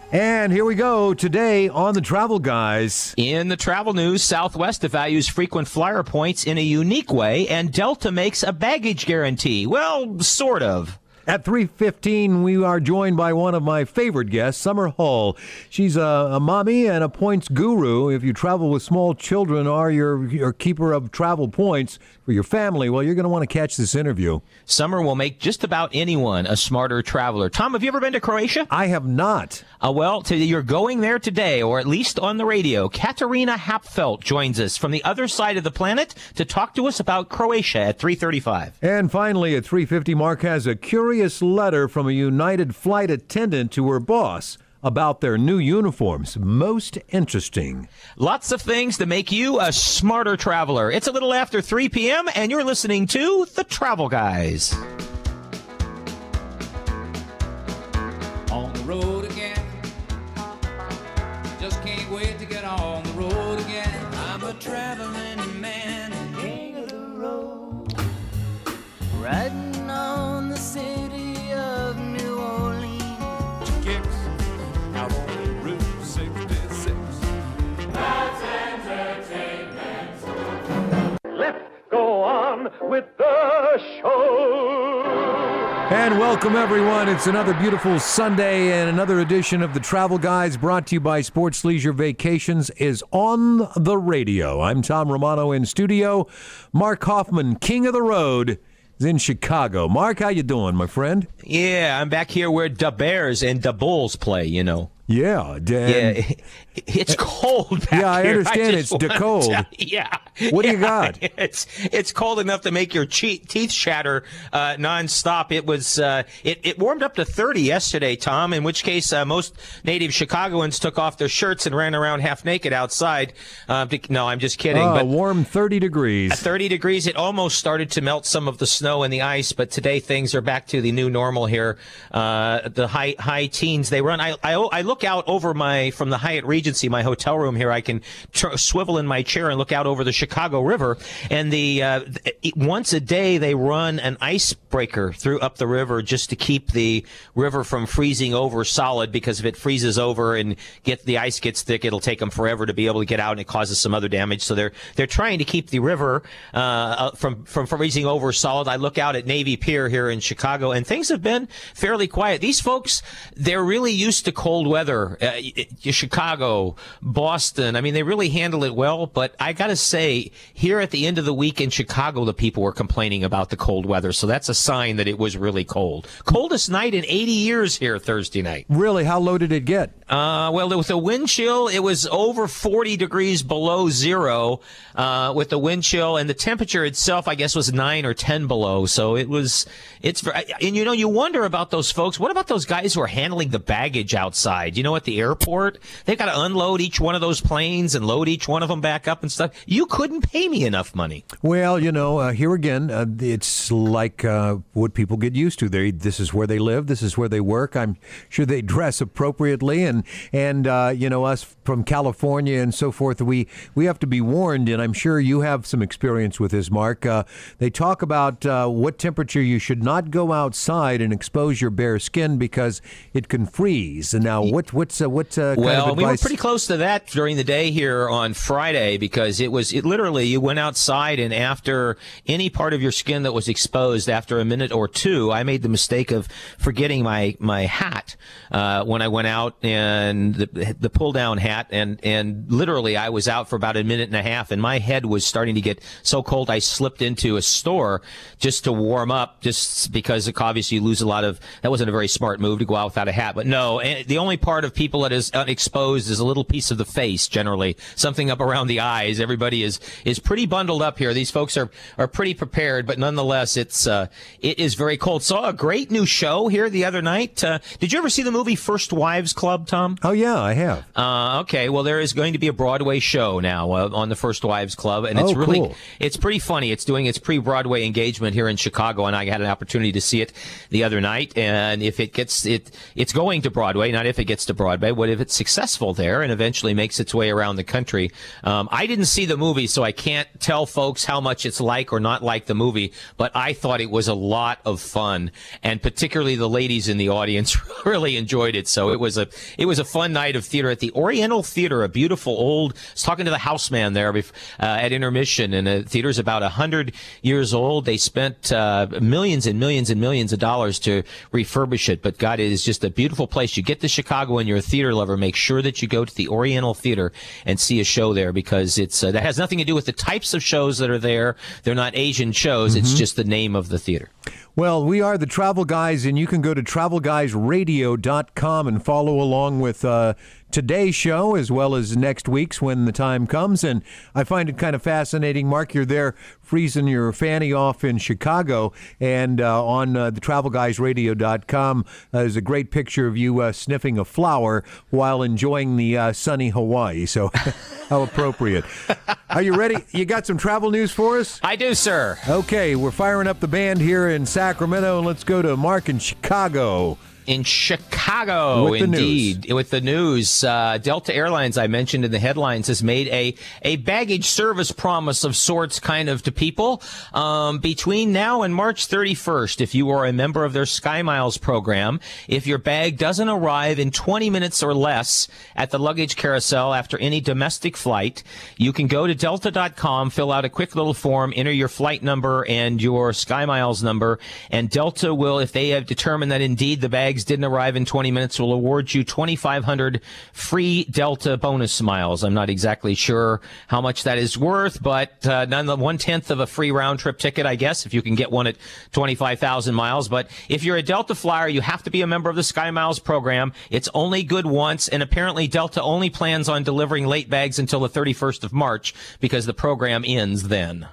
And here we go today on the Travel Guys. In the travel news, Southwest values frequent flyer points in a unique way, and Delta makes a baggage guarantee. Well, sort of. At 3:15, we are joined by one of my favorite guests, Summer Hall. She's a mommy and a points guru. If you travel with small children or you're keeper of travel points for your family, well, you're going to want to catch this interview. Summer will make just about anyone a smarter traveler. Tom, have you ever been to Croatia? I have not. Well, you're going there today, or at least on the radio. Katarina Hapfelt joins us from the other side of the planet to talk to us about Croatia at 3:35. And finally, at 3:50, Mark has a curious letter from a United flight attendant to her boss about their new uniforms. Most interesting. Lots of things to make you a smarter traveler. It's a little after 3 p.m., and you're listening to The Travel Guys. On the road again. Just can't wait to get on the road again. I'm a traveling man, king of the road. Riding on the city of New Orleans. Kicks out on Route 66. That's entertainment. Let's go on with the show. And welcome, everyone. It's another beautiful Sunday, and another edition of the Travel Guys, brought to you by Sports Leisure Vacations, is on the radio. I'm Tom Romano in studio. Mark Hoffman, king of the road, is in Chicago. Mark, how you doing, my friend? Yeah, I'm back here where the Bears and the Bulls play, you know. Yeah, Yeah, it's cold back here. Yeah, I understand it's cold. Yeah. What do you got? It's cold enough to make your teeth shatter nonstop. It was it warmed up to 30 yesterday, Tom, in which case most native Chicagoans took off their shirts and ran around half naked outside. No, I'm just kidding. But warm 30 degrees. At 30 degrees, it almost started to melt some of the snow and the ice, but today things are back to the new normal here. The high teens, they run. I look out over from the Hyatt Regency, my hotel room here. I can swivel in my chair and look out over the Chicago River, and once a day they run an icebreaker up the river just to keep the river from freezing over solid, because if it freezes over and the ice gets thick, it'll take them forever to be able to get out, and it causes some other damage. So they're trying to keep the river from freezing over solid. I look out at Navy Pier here in Chicago, and things have been fairly quiet. These folks, they're really used to cold weather. Chicago, Boston, I mean, they really handle it well, but I gotta say, here at the end of the week in Chicago, the people were complaining about the cold weather, so that's a sign that it was really cold. Coldest night in 80 years here Thursday night. Really? How low did it get? Well, with the wind chill, it was over 40 degrees below zero with the wind chill, and the temperature itself, I guess, was 9 or 10 below, so and you wonder about those folks. What about those guys who are handling the baggage outside? You know, at the airport, they've got to unload each one of those planes and load each one of them back up and stuff. You couldn't pay me enough money. Well, here again, it's like what people get used to. This is where they live. This is where they work. I'm sure they dress appropriately, and us from California and so forth, we have to be warned. And I'm sure you have some experience with this, Mark. They talk about what temperature you should not go outside and expose your bare skin because it can freeze. And now, what kind of advice? We were pretty close to that during the day here on Friday, because it literally, you went outside, and after any part of your skin that was exposed, after a minute or two, I made the mistake of forgetting my hat when I went out, and the pull down hat, and literally I was out for about a minute and a half, and my head was starting to get so cold I slipped into a store just to warm up, just because obviously you lose a lot of. That wasn't a very smart move to go out without a hat, but no, the only part of people that is exposed is a little piece of the face, generally something up around the eyes. Everybody is pretty bundled up here. These folks are pretty prepared, but nonetheless, it is very cold. Saw a great new show here the other night. Did you ever see the movie First Wives Club, Tom? Oh yeah, I have. Okay, well, there is going to be a Broadway show now on the First Wives Club, and it's pretty funny. It's doing its pre-Broadway engagement here in Chicago, and I had an opportunity to see it the other night. And if it's going to Broadway, not if it gets to Broadway, what if it's successful there and eventually makes its way around the country. I didn't see the movie, so I can't tell folks how much it's like or not like the movie, but I thought it was a lot of fun, and particularly the ladies in the audience really enjoyed it. So it was it was a fun night of theater at the Oriental Theater, a beautiful old. I was talking to the houseman there at intermission, and the theater's about 100 years old. They spent millions and millions and millions of dollars to refurbish it, but God, it is just a beautiful place. You get to Chicago and you're a theater lover, make sure that you go to the Oriental Theater and see a show there, because it's that has nothing to do with the types of shows that are there. They're not Asian shows. It's just the name of the theater. Well, we are the Travel Guys, and you can go to travelguysradio.com and follow along with today's show as well as next week's when the time comes. And I find it kind of fascinating, Mark, you're there freezing your fanny off in Chicago, and on the travelguysradio.com is a great picture of you sniffing a flower while enjoying the sunny Hawaii. So how appropriate. Are you ready? You got some travel news for us? I do, sir. Okay, we're firing up the band here in Sacramento, and let's go to Mark in Chicago. In Chicago, with the indeed. news. With the news, Delta Airlines, I mentioned in the headlines, has made a baggage service promise of sorts kind of to people between now and March 31st. If you are a member of their SkyMiles program, if your bag doesn't arrive in 20 minutes or less at the luggage carousel after any domestic flight, you can go to delta.com, fill out a quick little form, enter your flight number and your SkyMiles number, and Delta will, if they have determined that indeed the bag didn't arrive in 20 minutes, will award you 2,500 free Delta bonus miles. I'm not exactly sure how much that is worth, but none 1/10 of a free round trip ticket, I guess, if you can get one at 25,000 miles. But if you're a Delta flyer, you have to be a member of the SkyMiles program. It's only good once, and apparently Delta only plans on delivering late bags until the 31st of March because the program ends then.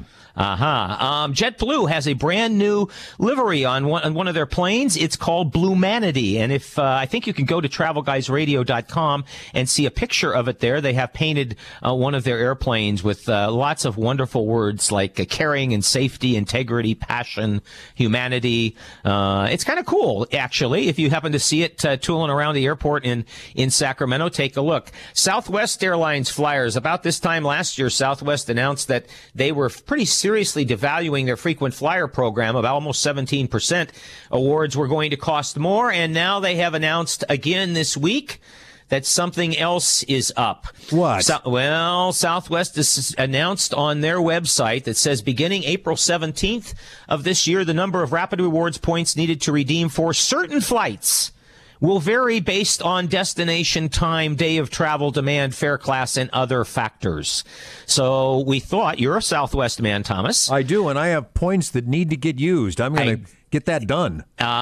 JetBlue has a brand new livery on one of their planes. It's called Bluemanity. And if I think you can go to travelguysradio.com and see a picture of it there. They have painted one of their airplanes with lots of wonderful words like caring and safety, integrity, passion, humanity. It's kind of cool, actually. If you happen to see it tooling around the airport in Sacramento, take a look. Southwest Airlines flyers. About this time last year, Southwest announced that they were pretty seriously devaluing their frequent flyer program. About almost 17%. Awards were going to cost more, and now they have announced again this week that something else is up. What? Southwest has announced on their website that says beginning April 17th of this year, the number of Rapid Rewards points needed to redeem for certain flights will vary based on destination, time, day of travel, demand, fare class, and other factors. So we thought, you're a Southwest man, Thomas. I do, and I have points that need to get used. I'm going to get that done.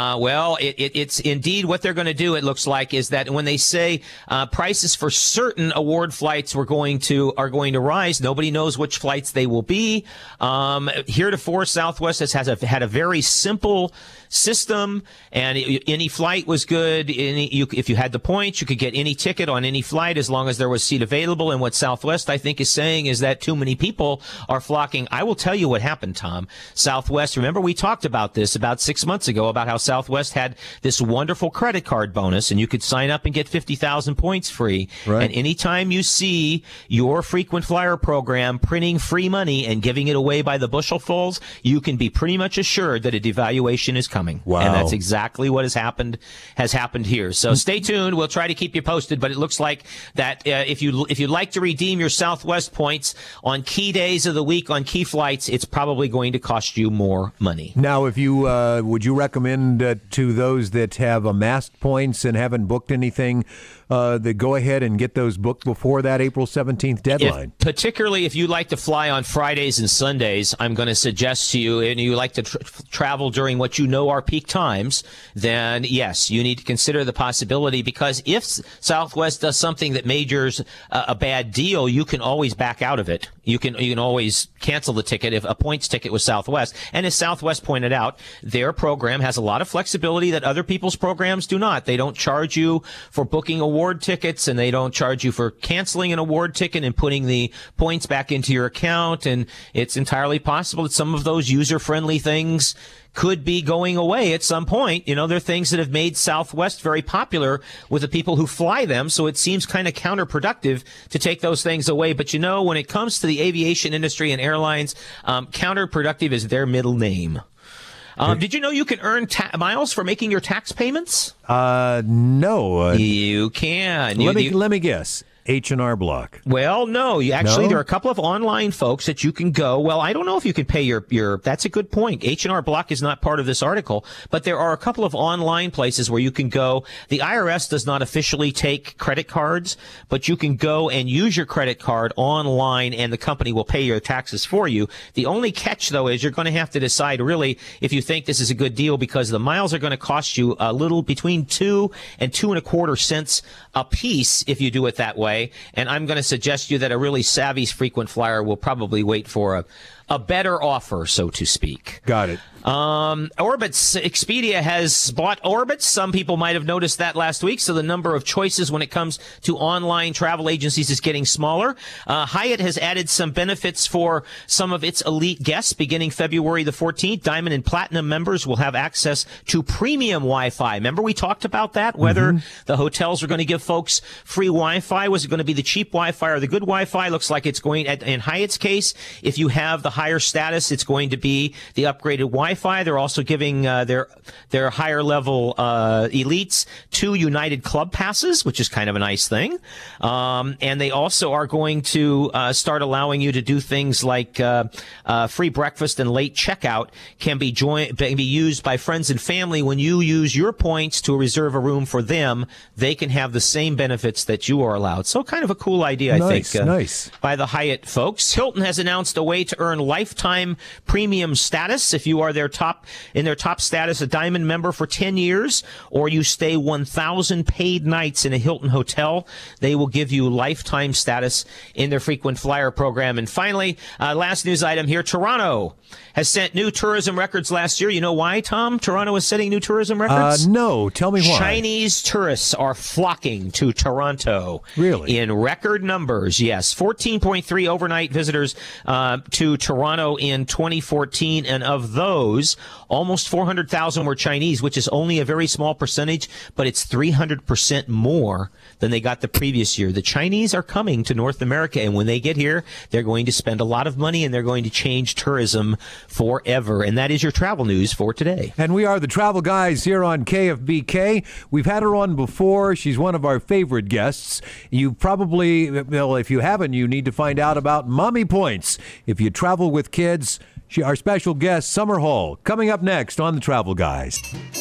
It's indeed what they're going to do, it looks like, is that when they say prices for certain award flights are going to rise, nobody knows which flights they will be. Heretofore, Southwest had a very simple system, and any flight was good. If you had the points, you could get any ticket on any flight as long as there was seat available. And what Southwest, I think, is saying is that too many people are flocking. I will tell you what happened, Tom. Southwest, remember we talked about this about 6 months ago, about how Southwest had this wonderful credit card bonus, and you could sign up and get 50,000 points free. Right. And anytime you see your frequent flyer program printing free money and giving it away by the bushelsfuls, you can be pretty much assured that a devaluation is coming. Wow. And that's exactly what has happened here. So stay tuned. We'll try to keep you posted, but it looks like that if you'd like to redeem your Southwest points on key days of the week on key flights, it's probably going to cost you more money. Now, if you would you recommend to those that have amassed points and haven't booked anything, that go ahead and get those booked before that April 17th deadline? Particularly if you like to fly on Fridays and Sundays, I'm going to suggest to you, and you like to travel during what you know are peak times, then yes, you need to consider the possibility, because if Southwest does something that majors a bad deal, you can always back out of it. You can always cancel the ticket if a points ticket was Southwest. And as Southwest pointed out, their program has a lot of flexibility that other people's programs do not. They don't charge you for booking award tickets, and they don't charge you for canceling an award ticket and putting the points back into your account. And it's entirely possible that some of those user-friendly things could be going away at some point. You know, there are things that have made Southwest very popular with the people who fly them, so it seems kind of counterproductive to take those things away. But you know, when it comes to the aviation industry and airlines, counterproductive is their middle name. Did you know you can earn miles for making your tax payments? No. You can. Let me guess. H&R Block. Well, no. There are a couple of online folks that you can go. Well, I don't know if you can pay your. That's a good point. H&R Block is not part of this article, but there are a couple of online places where you can go. The IRS does not officially take credit cards, but you can go and use your credit card online, and the company will pay your taxes for you. The only catch, though, is you're going to have to decide really if you think this is a good deal, because the miles are going to cost you a little between 2 and 2.25 cents a piece if you do it that way. And I'm going to suggest you that a really savvy frequent flyer will probably wait for a better offer, so to speak. Got it. Orbitz, Expedia has bought Orbitz. Some people might have noticed that last week. So the number of choices when it comes to online travel agencies is getting smaller. Hyatt has added some benefits for some of its elite guests beginning February the 14th. Diamond and Platinum members will have access to premium Wi-Fi. Remember we talked about that? Whether the hotels are going to give folks free Wi-Fi. Was it going to be the cheap Wi-Fi or the good Wi-Fi? Looks like it's going, in Hyatt's case, if you have the higher status, it's going to be the upgraded Wi-Fi. They're also giving their higher level elites 2 United Club passes, which is kind of a nice thing. And they also are going to start allowing you to do things like free breakfast and late checkout can be used by friends and family. When you use your points to reserve a room for them, they can have the same benefits that you are allowed. So kind of a cool idea, I think, nice. by the Hyatt folks. Hilton has announced a way to earn lifetime premium status if you are their top status, a Diamond member for 10 years, or you stay 1,000 paid nights in a Hilton hotel. They will give you lifetime status in their frequent flyer program. And finally, last news item here, Toronto has set new tourism records last year. You know why, Tom? Toronto is setting new tourism records? No. Tell me why. Chinese tourists are flocking to Toronto. Really? In record numbers, yes. 14.3 overnight visitors to Toronto in 2014, and of those, almost 400,000 were Chinese, which is only a very small percentage, but it's 300% more than they got the previous year. The Chinese are coming to North America, and when they get here, they're going to spend a lot of money, and they're going to change tourism forever. And that is your travel news for today. And we are the Travel Guys here on KFBK. We've had her on before. She's one of our favorite guests. You probably, well, if you haven't, you need to find out about Mommy Points. If you travel with kids, our special guest, Summer Hall, coming up next on the Travel Guys.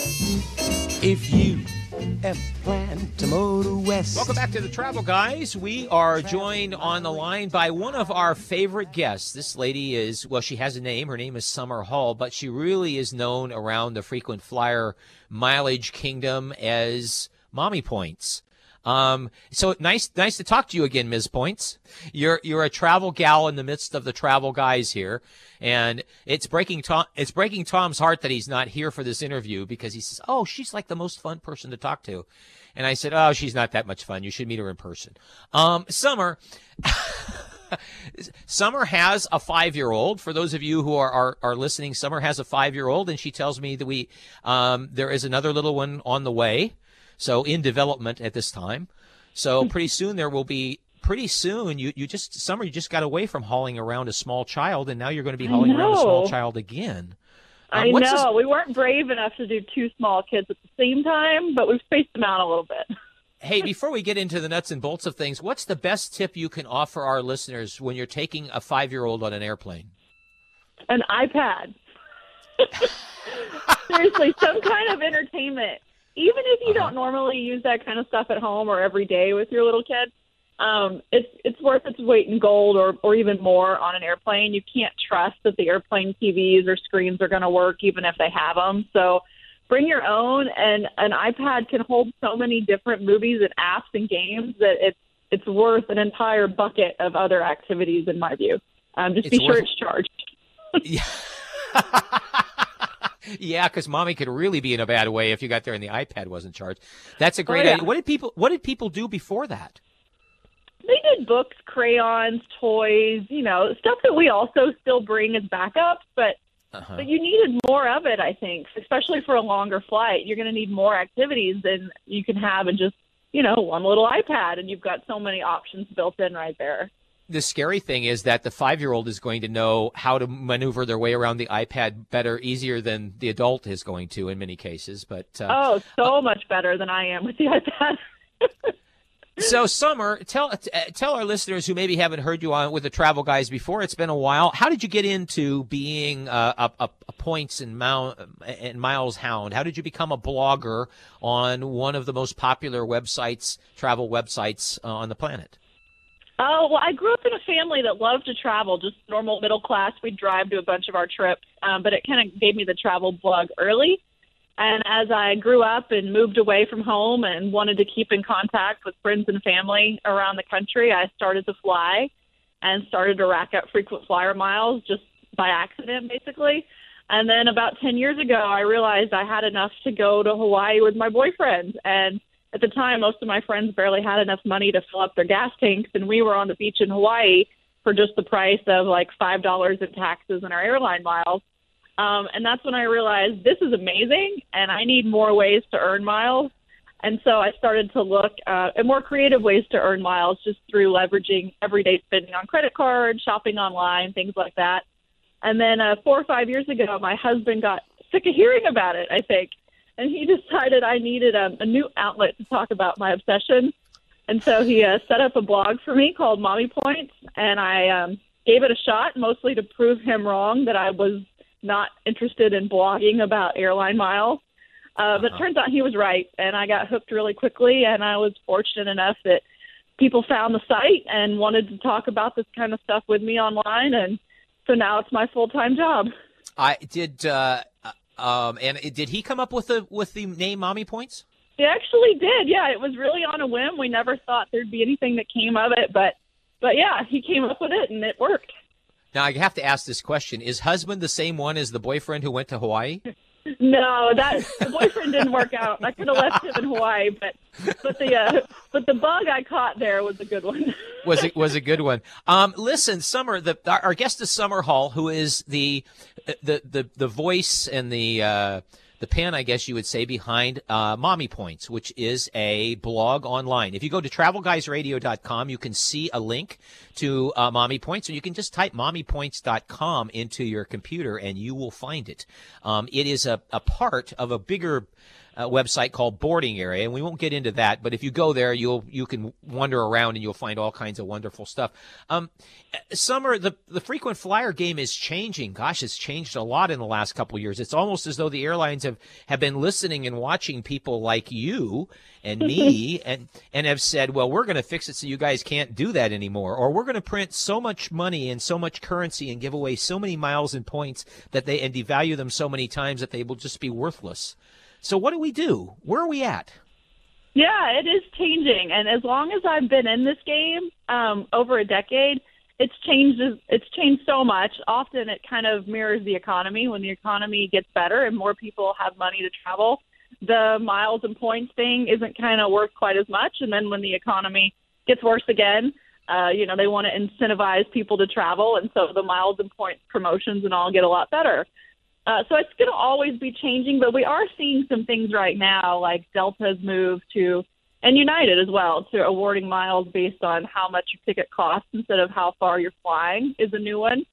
If you ever plan to motor west. Welcome back to the Travel Guys. We are joined on the line by one of our favorite guests. This lady is, well, she has a name. Her name is Summer Hall, but she really is known around the frequent flyer mileage kingdom as Mommy Points. So nice to talk to you again, Ms. Points. You're a travel gal in the midst of the Travel Guys here, and it's breaking Tom's heart that he's not here for this interview, because he says, "Oh, she's like the most fun person to talk to," and I said, "Oh, she's not that much fun. You should meet her in person." Summer. Summer has a 5-year-old. For those of you who are listening, Summer has a 5-year-old, and she tells me that there is another little one on the way. So in development at this time. So pretty soon you just got away from hauling around a small child, and now you're going to be hauling around a small child again. I know. We weren't brave enough to do 2 small kids at the same time, but we've spaced them out a little bit. Hey, before we get into the nuts and bolts of things, what's the best tip you can offer our listeners when you're taking a 5-year-old on an airplane? An iPad. Seriously, some kind of entertainment. Even if you don't normally use that kind of stuff at home or every day with your little kid, it's worth its weight in gold or even more on an airplane. You can't trust that the airplane TVs or screens are going to work even if they have them. So bring your own, and an iPad can hold so many different movies and apps and games that it's worth an entire bucket of other activities in my view. Just be sure it's charged. Yeah. Yeah, because mommy could really be in a bad way if you got there and the iPad wasn't charged. That's a great idea. What did people do before that? They did books, crayons, toys, stuff that we also still bring as backups, but you needed more of it, I think, especially for a longer flight. You're going to need more activities than you can have in just, one little iPad, and you've got so many options built in right there. The scary thing is that the 5-year-old is going to know how to maneuver their way around the iPad better, easier than the adult is going to in many cases. But so much better than I am with the iPad. So, Summer, tell our listeners who maybe haven't heard you on with the Travel Guys before. It's been a while. How did you get into being a points and miles hound? How did you become a blogger on one of the most popular websites, travel websites on the planet? Oh, well, I grew up in a family that loved to travel, just normal middle class. We'd drive to a bunch of our trips, but it kind of gave me the travel blog early. And as I grew up and moved away from home and wanted to keep in contact with friends and family around the country, I started to fly and started to rack up frequent flyer miles just by accident, basically. And then about 10 years ago, I realized I had enough to go to Hawaii with my boyfriend. And at the time, most of my friends barely had enough money to fill up their gas tanks, and we were on the beach in Hawaii for just the price of like $5 in taxes and our airline miles. And that's when I realized this is amazing, and I need more ways to earn miles. And so I started to look at more creative ways to earn miles just through leveraging everyday spending on credit cards, shopping online, things like that. And then 4 or 5 years ago, my husband got sick of hearing about it, I think. And he decided I needed a new outlet to talk about my obsession. And so he set up a blog for me called Mommy Points, and I gave it a shot, mostly to prove him wrong that I was not interested in blogging about airline miles. But it turns out he was right, and I got hooked really quickly, and I was fortunate enough that people found the site and wanted to talk about this kind of stuff with me online, and so now it's my full-time job. I did. And did he come up with the name Mommy Points? He actually did. Yeah, it was really on a whim. We never thought there'd be anything that came of it, but yeah, he came up with it and it worked. Now I have to ask this question: is husband the same one as the boyfriend who went to Hawaii? No, the boyfriend didn't work out. I could have left him in Hawaii, but the bug I caught there was a good one. was a good one. Listen, Summer, our guest is Summer Hall, who is the voice and the pen, I guess you would say, behind Mommy Points, which is a blog online. If you go to travelguysradio.com, you can see a link to Mommy Points, or you can just type mommypoints.com into your computer and you will find it. It is a part of a bigger website called Boarding Area, and we won't get into that, but if you go there, you can wander around and you'll find all kinds of wonderful stuff. Summer, the frequent flyer game is changing. Gosh, it's changed a lot in the last couple of years. It's almost as though the airlines have been listening and watching people like you and me and have said, well, we're going to fix it so you guys can't do that anymore, or we're going to print so much money and so much currency and give away so many miles and points and devalue them so many times that they will just be worthless. So what do we do? Where are we at? Yeah, it is changing. And as long as I've been in this game, over a decade, it's changed so much. Often it kind of mirrors the economy. When the economy gets better and more people have money to travel, the miles and points thing isn't kind of worth quite as much. And then when the economy gets worse again, they want to incentivize people to travel. And so the miles and points promotions and all get a lot better. So it's going to always be changing, but we are seeing some things right now, like Delta's move to, and United as well, to awarding miles based on how much your ticket costs instead of how far you're flying is a new one.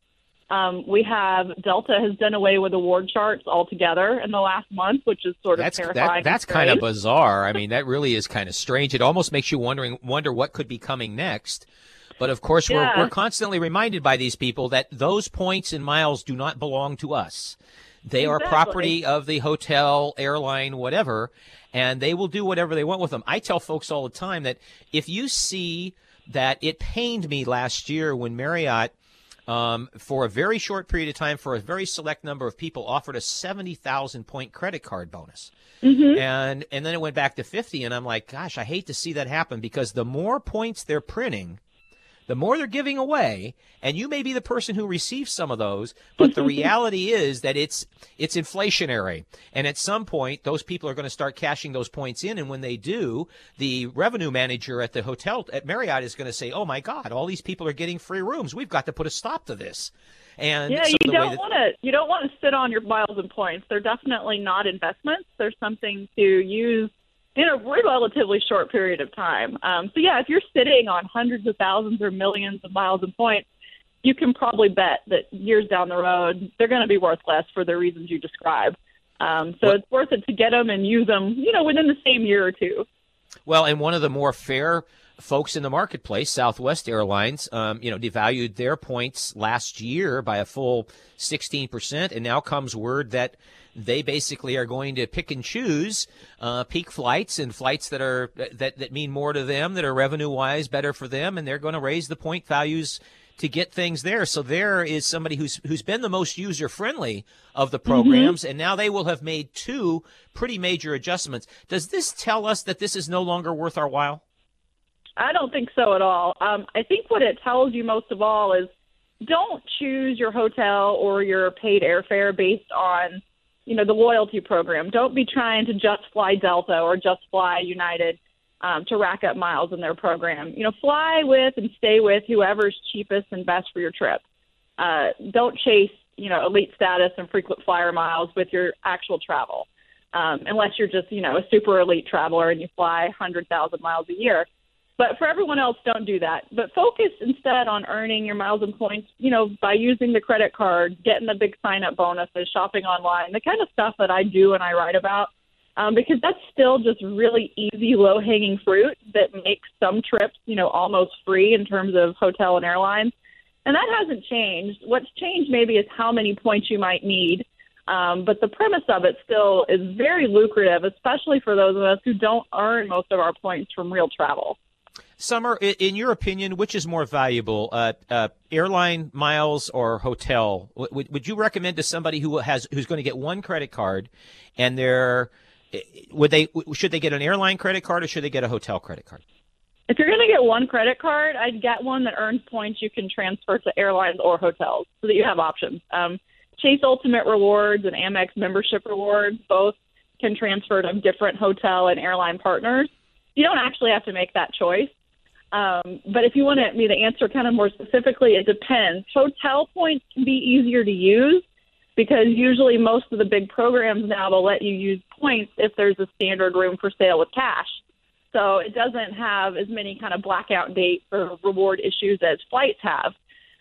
We have Delta has done away with award charts altogether in the last month, which is sort of terrifying. That's kind of bizarre. I mean, that really is kind of strange. It almost makes you wonder what could be coming next. But, of course, we're constantly reminded by these people that those points and miles do not belong to us. They are property of the hotel, airline, whatever, and they will do whatever they want with them. I tell folks all the time that if you see that it pained me last year when Marriott, for a very short period of time, for a very select number of people, offered a 70,000-point credit card bonus. Mm-hmm. And then it went back to 50, and I'm like, gosh, I hate to see that happen, because the more points they're printing, the more they're giving away, and you may be the person who receives some of those, but the reality is that it's inflationary. And at some point, those people are going to start cashing those points in, and when they do, the revenue manager at the hotel at Marriott is going to say, oh, my God, all these people are getting free rooms. We've got to put a stop to this. And yeah, so you don't want to sit on your miles and points. They're definitely not investments. They're something to use in a relatively short period of time. So yeah, if you're sitting on hundreds of thousands or millions of miles and points, you can probably bet that years down the road, they're going to be worth less for the reasons you describe. It's worth it to get them and use them, within the same year or two. Well, and one of the more fair folks in the marketplace, Southwest Airlines, devalued their points last year by a full 16%, and now comes word that they basically are going to pick and choose peak flights and flights that are that mean more to them, that are revenue-wise better for them, and they're going to raise the point values to get things there. So there is somebody who's been the most user-friendly of the programs, and now they will have made two pretty major adjustments. Does this tell us that this is no longer worth our while? I don't think so at all. I think what it tells you most of all is don't choose your hotel or your paid airfare based on, the loyalty program. Don't be trying to just fly Delta or just fly United to rack up miles in their program. Fly with and stay with whoever's cheapest and best for your trip. Don't chase, elite status and frequent flyer miles with your actual travel, unless you're just, a super elite traveler and you fly 100,000 miles a year. But for everyone else, don't do that. But focus instead on earning your miles and points, by using the credit card, getting the big sign-up bonuses, shopping online, the kind of stuff that I do and I write about. Because that's still just really easy, low-hanging fruit that makes some trips, almost free in terms of hotel and airlines. And that hasn't changed. What's changed maybe is how many points you might need. But the premise of it still is very lucrative, especially for those of us who don't earn most of our points from real travel. Summer, in your opinion, which is more valuable, airline miles or hotel? Would you recommend to somebody who's going to get one credit card, and should they get an airline credit card or should they get a hotel credit card? If you're going to get one credit card, I'd get one that earns points you can transfer to airlines or hotels so that you have options. Chase Ultimate Rewards and Amex Membership Rewards both can transfer to different hotel and airline partners. You don't actually have to make that choice. But if you want me to answer kind of more specifically, it depends. Hotel points can be easier to use because usually most of the big programs now will let you use points if there's a standard room for sale with cash. So it doesn't have as many kind of blackout date or reward issues as flights have.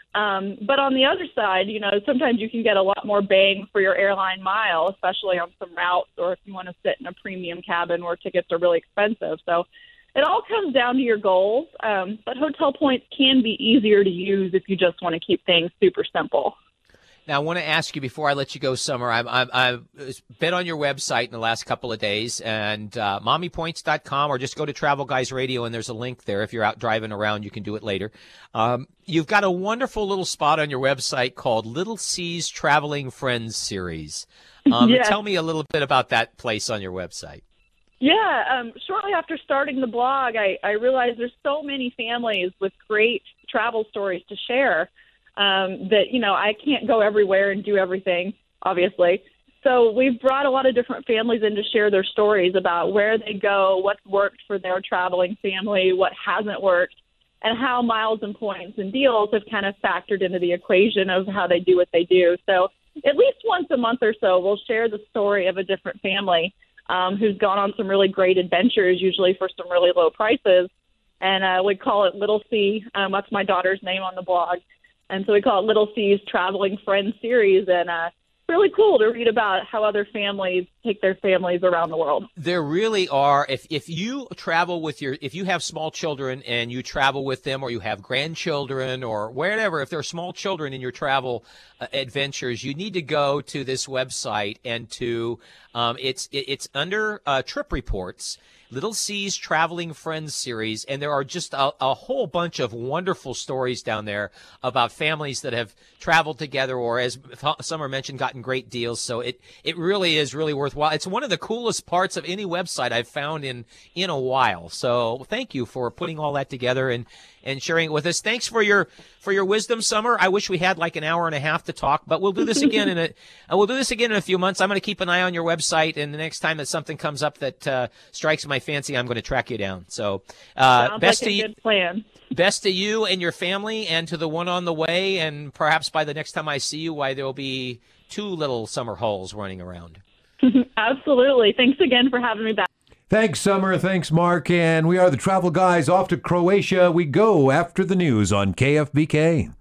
But on the other side, sometimes you can get a lot more bang for your airline mile, especially on some routes or if you want to sit in a premium cabin where tickets are really expensive. So it all comes down to your goals. But hotel points can be easier to use if you just want to keep things super simple. Now, I want to ask you before I let you go, Summer. I've been on your website in the last couple of days, and mommypoints.com, or just go to Travel Guys Radio, and there's a link there. If you're out driving around, you can do it later. You've got a wonderful little spot on your website called Little C's Traveling Friends Series. Yes. Tell me a little bit about that place on your website. Yeah, shortly after starting the blog, I realized there's so many families with great travel stories to share. That, I can't go everywhere and do everything, obviously. So we've brought a lot of different families in to share their stories about where they go, what's worked for their traveling family, what hasn't worked, and how miles and points and deals have kind of factored into the equation of how they do what they do. So at least once a month or so, we'll share the story of a different family who's gone on some really great adventures, usually for some really low prices. And we call it Little C. That's my daughter's name on the blog. And so we call it Little C's Traveling Friends Series, and really cool to read about how other families take their families around the world. There really are. If you travel with if you have small children and you travel with them, or you have grandchildren or wherever, if there are small children in your travel adventures, you need to go to this website and to it's under trip reports. Little C's Traveling Friends Series, and there are just a whole bunch of wonderful stories down there about families that have traveled together, or, as Summer mentioned, gotten great deals. So it really is really worthwhile. It's one of the coolest parts of any website I've found in a while. So thank you for putting all that together and sharing it with us. Thanks for your wisdom, Summer. I wish we had like an hour and a half to talk, but we'll do this again in a few months. I'm going to keep an eye on your website, and the next time that something comes up that strikes my fancy, I'm going to track you down. So best like a good plan. Best to you and your family, and to the one on the way, and perhaps by the next time I see you, there will be 2 little Summer Hulls running around. Absolutely. Thanks again for having me back. Thanks, Summer. Thanks, Mark. And we are the Travel Guys. Off to Croatia we go after the news on KFBK.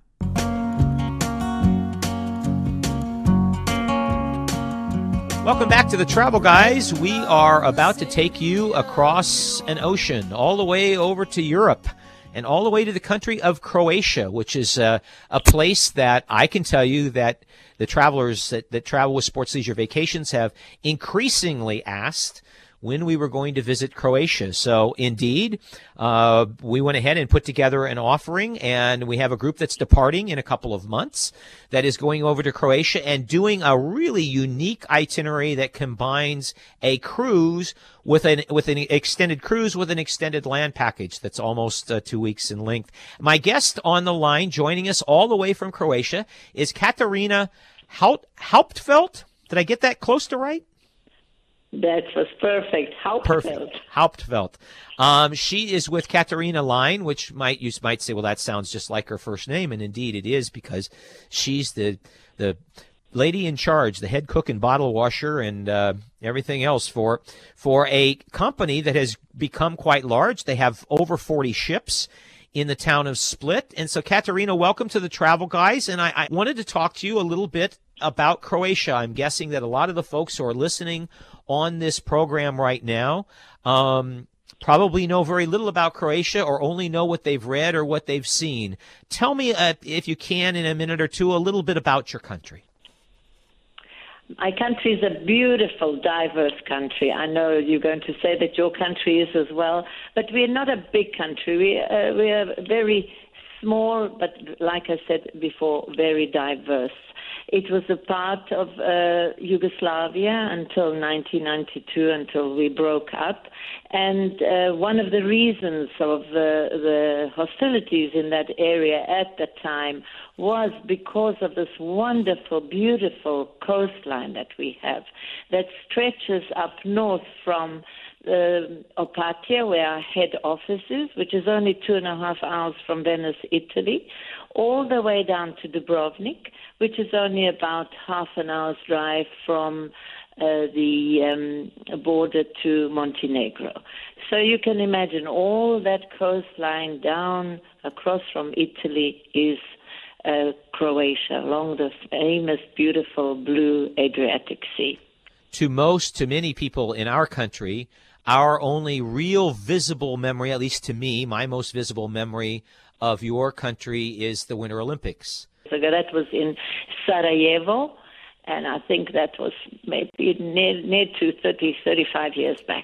Welcome back to the Travel Guys. We are about to take you across an ocean, all the way over to Europe and all the way to the country of Croatia, which is a place that I can tell you that the travelers that travel with Sports Leisure Vacations have increasingly asked when we were going to visit Croatia. So indeed, we went ahead and put together an offering, and we have a group that's departing in a couple of months that is going over to Croatia and doing a really unique itinerary that combines a cruise with an extended cruise with an extended land package that's almost 2 weeks in length. My guest on the line, joining us all the way from Croatia, is Katarina Hauptfeld. Did I get that close to right? That was perfect. Hauptfeld. She is with Katarina Line, which you might say, well, that sounds just like her first name, and indeed it is, because she's the lady in charge, the head cook and bottle washer and everything else for a company that has become quite large. They have over 40 ships in the town of Split. And so, Katarina, welcome to the Travel Guys. And I wanted to talk to you a little bit about Croatia. I'm guessing that a lot of the folks who are listening on this program right now probably know very little about Croatia, or only know what they've read or what they've seen. Tell me, if you can, in a minute or two, a little bit about your country. My country is a beautiful, diverse country. I know you're going to say that your country is as well, but we're not a big country. We are very small, but like I said before, very diverse. It was a part of Yugoslavia until 1992, until we broke up. And one of the reasons of the hostilities in that area at the time was because of this wonderful, beautiful coastline that we have that stretches up north from Opatija, where our head office is, which is only 2.5 hours from Venice, Italy, all the way down to Dubrovnik, which is only about half an hour's drive from the border to Montenegro. So you can imagine all that coastline down across from Italy is Croatia, along the famous, beautiful blue Adriatic Sea. To many people in our country, our only real visible memory, at least to me, my most visible memory of your country is the Winter Olympics. So that was in Sarajevo, and I think that was maybe near to 35 years back.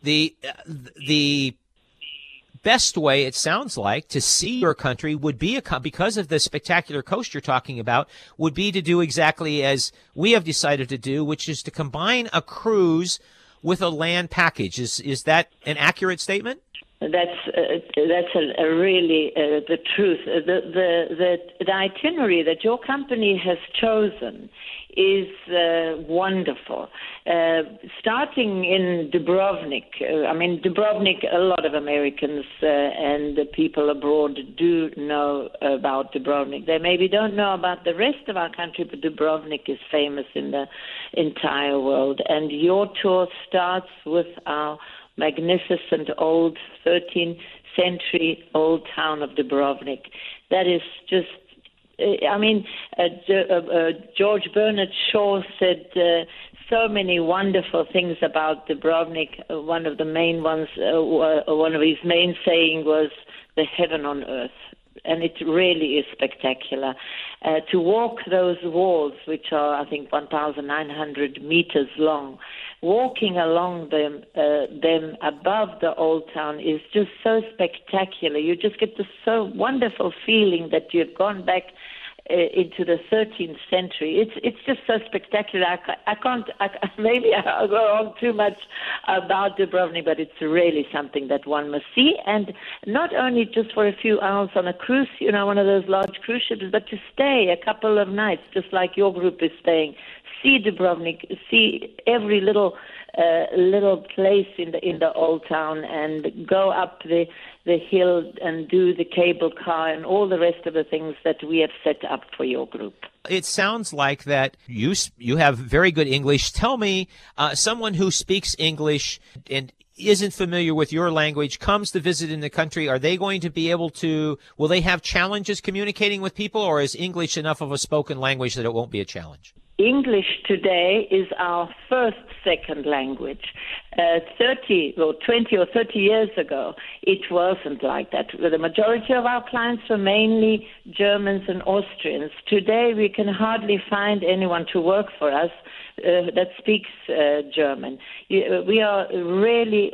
The best way, it sounds like, to see your country would be, because of the spectacular coast you're talking about, would be to do exactly as we have decided to do, which is to combine a cruise with a land package. Is that an accurate statement? That's a really the truth. The itinerary that your company has chosen is wonderful. Starting in Dubrovnik, Dubrovnik, a lot of Americans and the people abroad do know about Dubrovnik. They maybe don't know about the rest of our country, but Dubrovnik is famous in the entire world. And your tour starts with our magnificent old 13th century old town of Dubrovnik. That is just, George Bernard Shaw said so many wonderful things about Dubrovnik. One of the main ones, one of his main saying was the heaven on earth. And it really is spectacular. To walk those walls, which are, I think, 1,900 meters long, walking along them above the old town is just so spectacular. You just get this so wonderful feeling that you've gone back into the 13th century. It's just so spectacular. Maybe I'll go on too much about Dubrovnik, but it's really something that one must see. And not only just for a few hours on a cruise, one of those large cruise ships, but to stay a couple of nights, just like your group is staying. See Dubrovnik, see every little place in the old town, and go up the hill and do the cable car and all the rest of the things that we have set up for your group. It sounds like that you have very good English. Tell me, someone who speaks English and isn't familiar with your language comes to visit in the country, are they going to be able to, will they have challenges communicating with people, or is English enough of a spoken language that it won't be a challenge? English today is our second language. 20 or 30 years ago, it wasn't like that. The majority of our clients were mainly Germans and Austrians. Today, we can hardly find anyone to work for us that speaks German. We are really,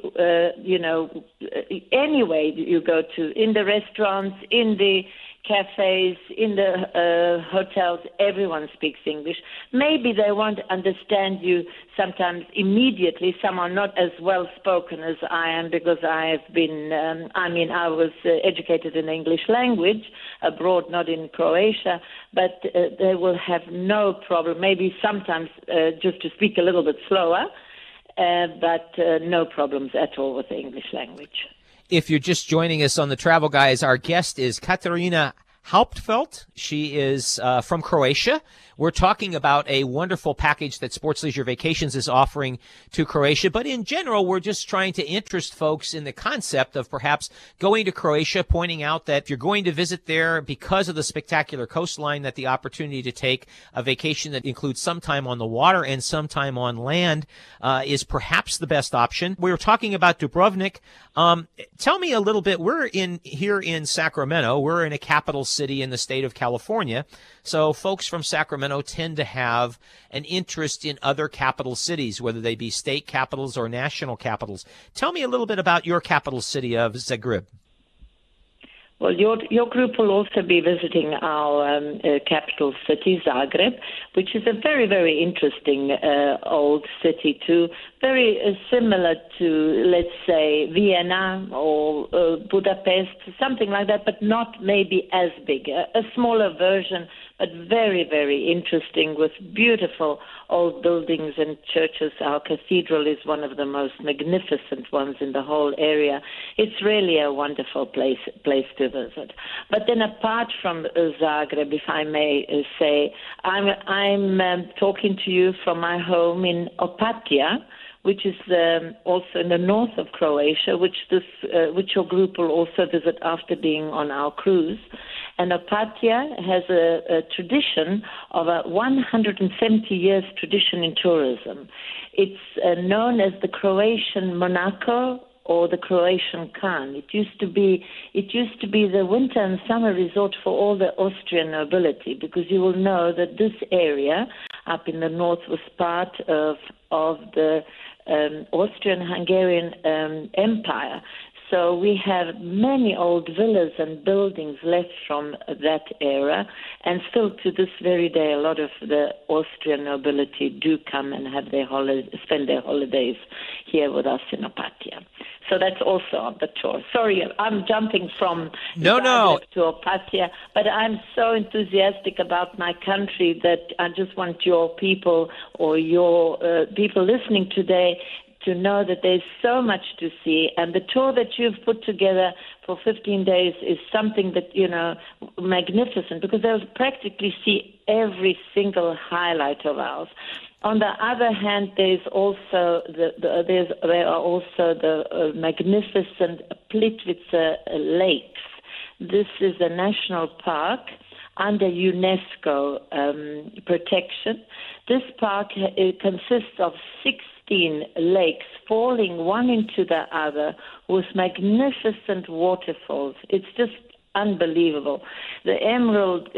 anyway you go to, in the restaurants, in the cafes, in the hotels, everyone speaks English. Maybe they won't understand you sometimes immediately. Some are not as well spoken as I am, because I have been, I was educated in the English language abroad, not in Croatia, but they will have no problem. Maybe sometimes just to speak a little bit slower, but no problems at all with the English language. If you're just joining us on the Travel Guys, our guest is Katarina Hauptfeld. She is from Croatia. We're talking about a wonderful package that Sports Leisure Vacations is offering to Croatia. But in general, we're just trying to interest folks in the concept of perhaps going to Croatia, pointing out that if you're going to visit there because of the spectacular coastline, that the opportunity to take a vacation that includes some time on the water and some time on land is perhaps the best option. We were talking about Dubrovnik. Tell me a little bit. We're here in Sacramento. We're in a capital city in the state of California. So folks from Sacramento tend to have an interest in other capital cities, whether they be state capitals or national capitals. Tell me a little bit about your capital city of Zagreb. Well, your group will also be visiting our capital city, Zagreb, which is a very, very interesting old city too, very similar to, let's say, Vienna or Budapest, something like that, but not maybe as big, a smaller version, but very, very interesting, with beautiful old buildings and churches. Our cathedral is one of the most magnificent ones in the whole area. It's really a wonderful place to visit. But then apart from Zagreb, if I may say, I'm talking to you from my home in Opatija, which is also in the north of Croatia, which your group will also visit after being on our cruise. And Opatija has a tradition of a 170 years tradition in tourism. It's known as the Croatian Monaco or the Croatian Cannes. It used to be the winter and summer resort for all the Austrian nobility, because you will know that this area up in the north was part of the Austrian-Hungarian Empire. So we have many old villas and buildings left from that era, and still to this very day, a lot of the Austrian nobility do come and have spend their holidays here with us in Opatija. So that's also on the tour. Sorry, I'm jumping from Zagreb to Opatija, but I'm so enthusiastic about my country that I just want your people or your people listening today to know that there's so much to see, and the tour that you've put together for 15 days is something that, magnificent, because they'll practically see every single highlight of ours. On the other hand, there's also there are also the magnificent Plitvice lakes. This is a national park under UNESCO protection. This park consists of 16 lakes falling one into the other with magnificent waterfalls. It's just unbelievable. The emerald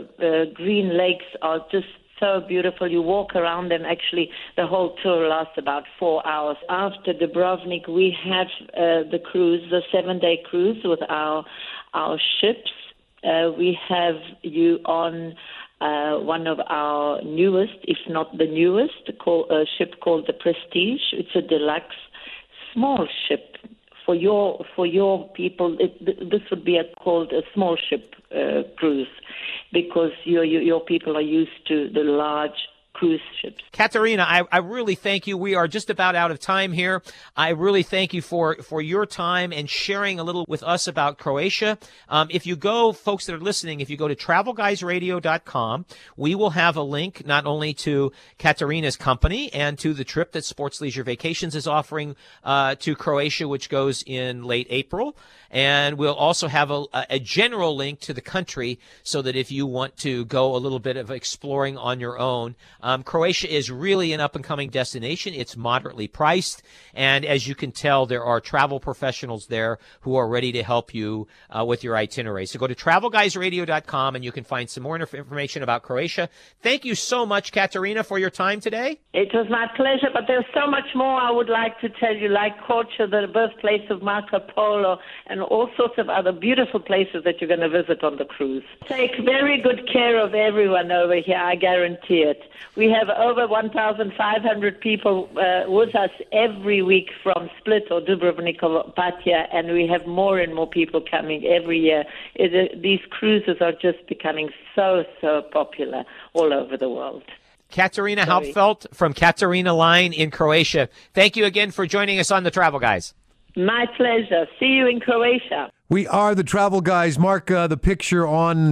green lakes are just so beautiful. You walk around them. Actually, the whole tour lasts about 4 hours. After Dubrovnik, we have the cruise, the 7-day cruise with our ships. We have you on one of our newest, if not the newest, a ship called the Prestige. It's a deluxe small ship. For your people, this would be called a small ship cruise, because your people are used to the large cruise ships. Katerina, I really thank you. We are just about out of time here. I really thank you for your time and sharing a little with us about Croatia. If you go, folks that are listening, if you go to travelguysradio.com, we will have a link not only to Katerina's company and to the trip that Sports Leisure Vacations is offering to Croatia, which goes in late April. And we'll also have a general link to the country so that if you want to go a little bit of exploring on your own, Croatia is really an up-and-coming destination. It's moderately priced. And as you can tell, there are travel professionals there who are ready to help you with your itinerary. So go to travelguysradio.com and you can find some more information about Croatia. Thank you so much, Katerina, for your time today. It was my pleasure, but there's so much more I would like to tell you, like Korčula, the birthplace of Marco Polo, and all sorts of other beautiful places that you're going to visit on the cruise. Take very good care of everyone over here, I guarantee it. We have over 1,500 people with us every week from Split or Dubrovnik or Opatija, and we have more and more people coming every year. These cruises are just becoming so popular all over the world. Katerina Hauptfeldt from Katerina Line in Croatia. Thank you again for joining us on the Travel Guys. My pleasure. See you in Croatia. We are the Travel Guys. Mark, the picture on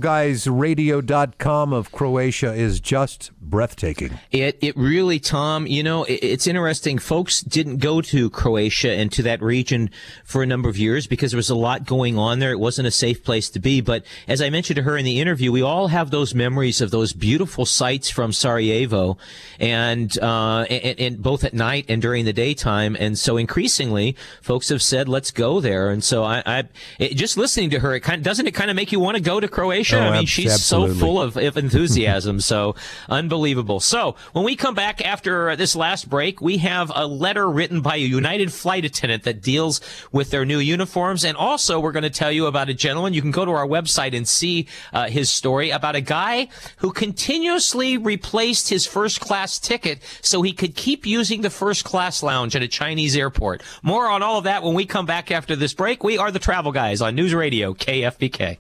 travelguysradio.com of Croatia is just breathtaking. It really, Tom, it's interesting. Folks didn't go to Croatia and to that region for a number of years because there was a lot going on there. It wasn't a safe place to be. But as I mentioned to her in the interview, we all have those memories of those beautiful sights from Sarajevo and both at night and during the daytime. And so increasingly, folks have said, let's go there. And so just listening to her, doesn't it make you want to go to Croatia? Oh, I mean, she's absolutely. so full of enthusiasm. So unbelievable. So when we come back after this last break, we have a letter written by a United flight attendant that deals with their new uniforms. And also we're going to tell you about a gentleman. You can go to our website and see his story about a guy who continuously replaced his first class ticket so he could keep using the first class lounge at a Chinese airport. More on all of that when we come back after this break. We are the Travel Guys on News Radio KFBK.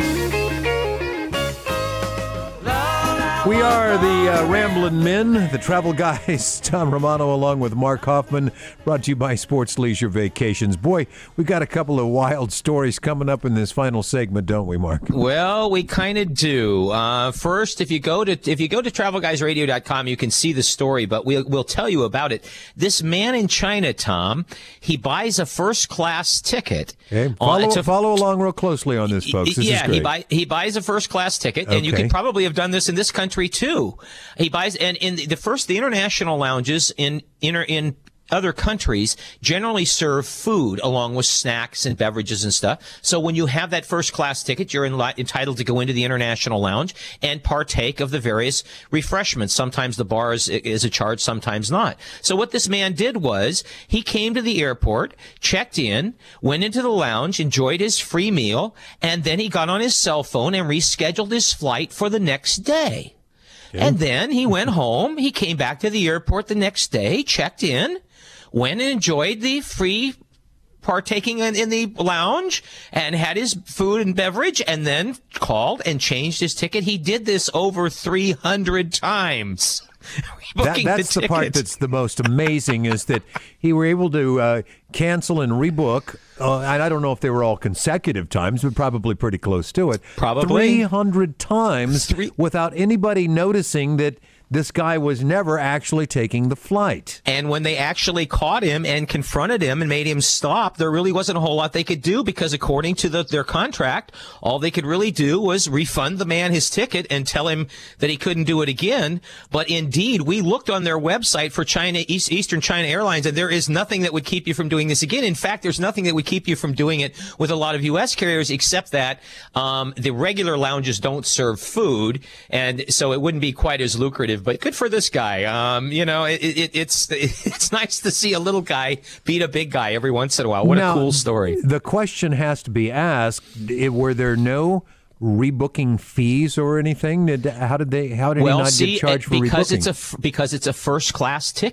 We are the Ramblin' Men, the Travel Guys. Tom Romano along with Mark Hoffman, brought to you by Sports Leisure Vacations. Boy, we got a couple of wild stories coming up in this final segment, don't we, Mark? Well, we kind of do. First, if you go to travelguysradio.com, you can see the story, but we'll tell you about it. This man in China, Tom, he buys a first class ticket. Okay. Follow along real closely on this, folks. This is great. He buys a first class ticket, and you could probably have done this in this country too. He buys, and in the international lounges in other countries generally serve food along with snacks and beverages and stuff. So when you have that first class ticket, you're entitled to go into the international lounge and partake of the various refreshments. Sometimes the bar is a charge, sometimes not. So what this man did was he came to the airport, checked in, went into the lounge, enjoyed his free meal, and then he got on his cell phone and rescheduled his flight for the next day. And then he went home. He came back to the airport the next day, checked in, went and enjoyed the free partaking in the lounge and had his food and beverage, and then called and changed his ticket. He did this over 300 times. That's the part that's the most amazing, is that he were able to cancel and rebook. And I don't know if they were all consecutive times, but probably pretty close to it. Probably 300 times without anybody noticing that this guy was never actually taking the flight. And when they actually caught him and confronted him and made him stop, there really wasn't a whole lot they could do, because according to their contract, all they could really do was refund the man his ticket and tell him that he couldn't do it again. But indeed, we looked on their website for Eastern China Airlines, and there is nothing that would keep you from doing this again. In fact, there's nothing that would keep you from doing it with a lot of U.S. carriers, except that the regular lounges don't serve food, and so it wouldn't be quite as lucrative. But good for this guy. It's nice to see a little guy beat a big guy every once in a while. What a cool story. The question has to be asked, were there no rebooking fees or anything? How did he not get charged for rebooking? Because it's a first class ticket.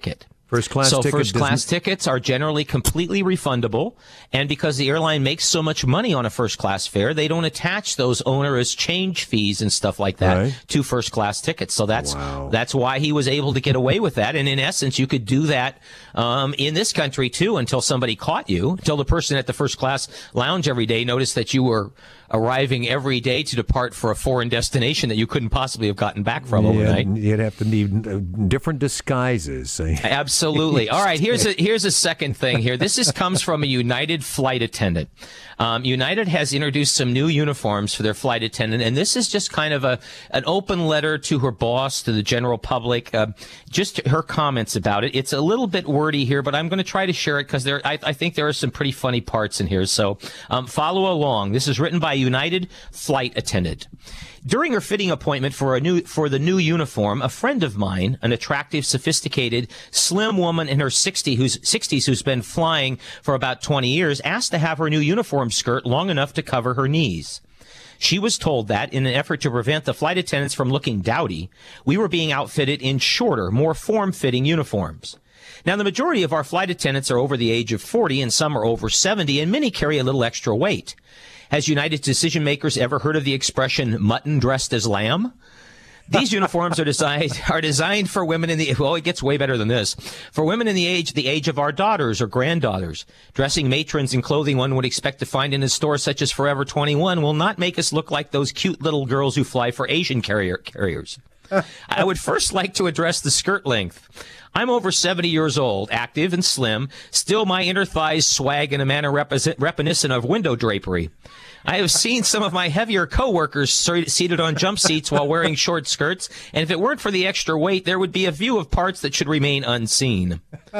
First class tickets are generally completely refundable, and because the airline makes so much money on a first class fare, they don't attach those onerous change fees and stuff like that to first class tickets. So that's why he was able to get away with that. And in essence, you could do that in this country too until somebody caught you, until the person at the first class lounge every day noticed that you were arriving every day to depart for a foreign destination that you couldn't possibly have gotten back from overnight. You'd have to need different disguises. Absolutely. All right, here's a second thing here. This comes from a United flight attendant. United has introduced some new uniforms for their flight attendant, and this is just kind of an open letter to her boss, to the general public, just her comments about it. It's a little bit wordy here, but I'm going to try to share it because I think there are some pretty funny parts in here. So follow along. This is written by United flight attendant. During her fitting appointment for the new uniform, a friend of mine, an attractive, sophisticated, slim woman in her 60s who's been flying for about 20 years, asked to have her new uniform skirt long enough to cover her knees. She was told that, in an effort to prevent the flight attendants from looking dowdy, we were being outfitted in shorter, more form-fitting uniforms. Now, the majority of our flight attendants are over the age of 40, and some are over 70, and many carry a little extra weight. Has United's decision makers ever heard of the expression mutton dressed as lamb? These uniforms are designed for women it gets way better than this. For women in the age of our daughters or granddaughters. Dressing matrons in clothing one would expect to find in a store such as Forever 21 will not make us look like those cute little girls who fly for Asian carriers. I would first like to address the skirt length. I'm over 70 years old, active and slim. Still, my inner thighs swag in a manner reminiscent of window drapery. I have seen some of my heavier coworkers seated on jump seats while wearing short skirts, and if it weren't for the extra weight, there would be a view of parts that should remain unseen.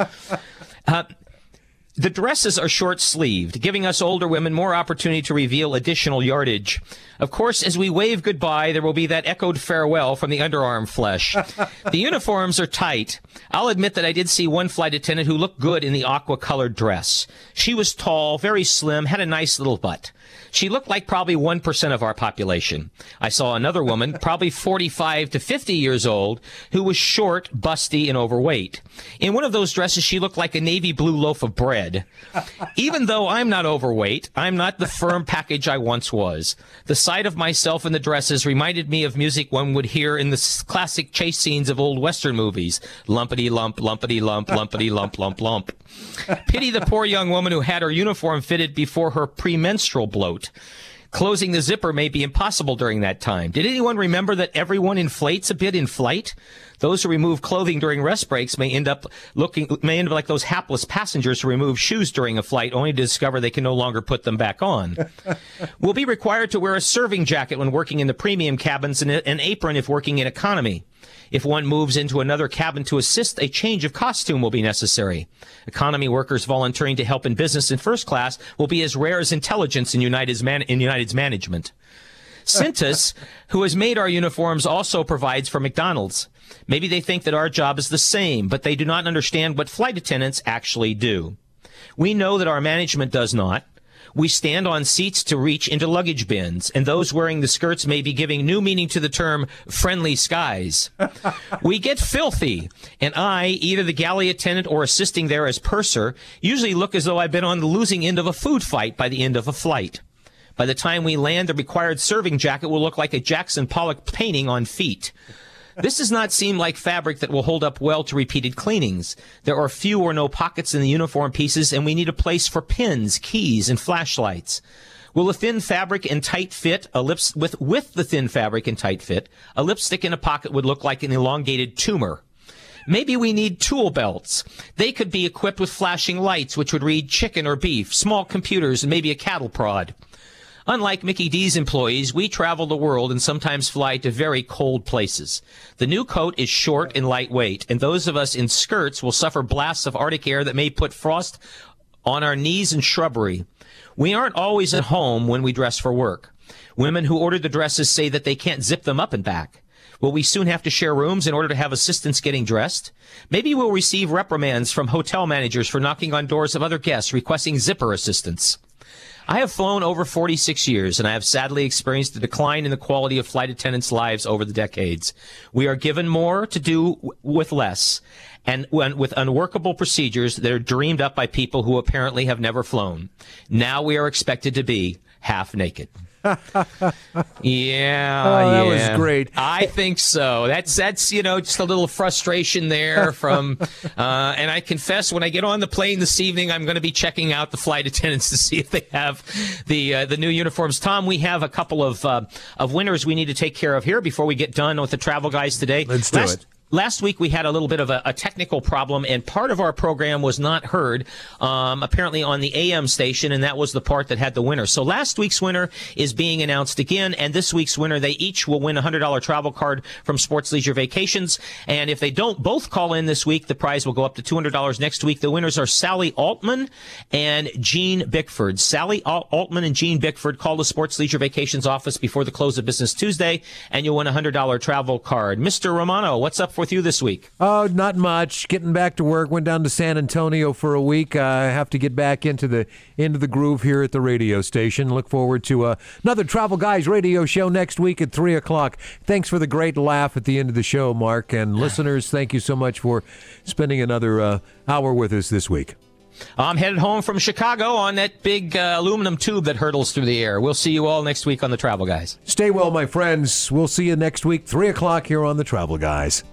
The dresses are short-sleeved, giving us older women more opportunity to reveal additional yardage. Of course, as we wave goodbye, there will be that echoed farewell from the underarm flesh. The uniforms are tight. I'll admit that I did see one flight attendant who looked good in the aqua-colored dress. She was tall, very slim, had a nice little butt. She looked like probably 1% of our population. I saw another woman, probably 45 to 50 years old, who was short, busty, and overweight. In one of those dresses, she looked like a navy blue loaf of bread. Even though I'm not overweight, I'm not the firm package I once was. The sight of myself in the dresses reminded me of music one would hear in the classic chase scenes of old Western movies. Lumpity lump, lumpity lump, lumpity lump, lump, lump. Pity the poor young woman who had her uniform fitted before her premenstrual bloat. Closing the zipper may be impossible during that time. Did anyone remember that everyone inflates a bit in flight? Those who remove clothing during rest breaks may end up like those hapless passengers who remove shoes during a flight only to discover they can no longer put them back on. We'll be required to wear a serving jacket when working in the premium cabins and an apron if working in economy. If one moves into another cabin to assist, a change of costume will be necessary. Economy workers volunteering to help in business in first class will be as rare as intelligence in United's management. Cintas, who has made our uniforms, also provides for McDonald's. Maybe they think that our job is the same, but they do not understand what flight attendants actually do. We know that our management does not. We stand on seats to reach into luggage bins, and those wearing the skirts may be giving new meaning to the term friendly skies. We get filthy, and I, either the galley attendant or assisting there as purser, usually look as though I've been on the losing end of a food fight by the end of a flight. By the time we land, the required serving jacket will look like a Jackson Pollock painting on feet. This does not seem like fabric that will hold up well to repeated cleanings. There are few or no pockets in the uniform pieces, and we need a place for pins, keys, and flashlights. Will the thin fabric and tight fit, with the thin fabric and tight fit, a lipstick in a pocket would look like an elongated tumor. Maybe we need tool belts. They could be equipped with flashing lights, which would read chicken or beef, small computers, and maybe a cattle prod. Unlike Mickey D's employees, we travel the world and sometimes fly to very cold places. The new coat is short and lightweight, and those of us in skirts will suffer blasts of Arctic air that may put frost on our knees and shrubbery. We aren't always at home when we dress for work. Women who ordered the dresses say that they can't zip them up and back. Will we soon have to share rooms in order to have assistants getting dressed? Maybe we'll receive reprimands from hotel managers for knocking on doors of other guests requesting zipper assistance. I have flown over 46 years, and I have sadly experienced a decline in the quality of flight attendants' lives over the decades. We are given more to do with less. and with unworkable procedures that are dreamed up by people who apparently have never flown. Now we are expected to be half naked. Yeah, that was great. I think so. That's just a little frustration there from, and I confess when I get on the plane this evening, I'm going to be checking out the flight attendants to see if they have the new uniforms. Tom, we have a couple of winners we need to take care of here before we get done with the Travel Guys today. Let's do it. Last week, we had a little bit of a technical problem, and part of our program was not heard, apparently on the AM station, and that was the part that had the winner. So last week's winner is being announced again, and this week's winner, they each will win a $100 travel card from Sports Leisure Vacations. And if they don't both call in this week, the prize will go up to $200 next week. The winners are Sally Altman and Jean Bickford. Sally Altman and Jean Bickford, call the Sports Leisure Vacations office before the close of business Tuesday, and you'll win a $100 travel card. Mr. Romano, what's up with you this week? Oh, not much. Getting back to work. Went down to San Antonio for a week. I have to get back into the groove here at the radio station. Look forward to another Travel Guys radio show next week at 3 o'clock. Thanks for the great laugh at the end of the show, Mark. And listeners, thank you so much for spending another hour with us this week. I'm headed home from Chicago on that big aluminum tube that hurtles through the air. We'll see you all next week on the Travel Guys. Stay well, my friends. We'll see you next week, 3 o'clock here on the Travel Guys.